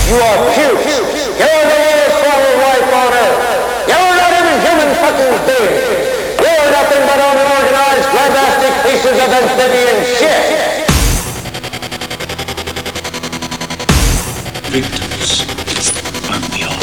You are puke. You're the lowest form of life on earth. You're not even human fucking beings. You're nothing but unorganized, plastic pieces of amphibian shit. Victims from the off.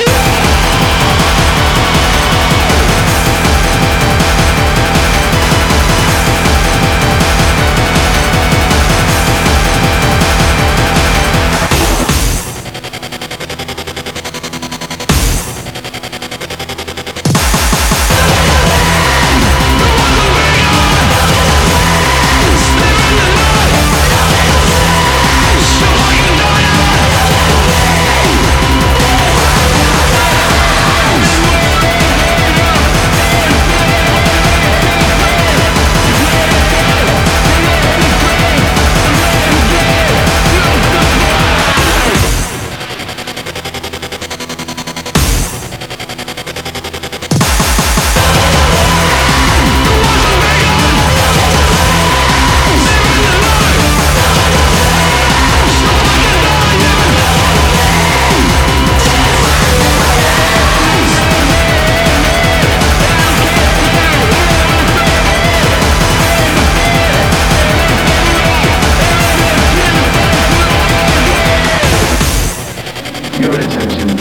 Your attention,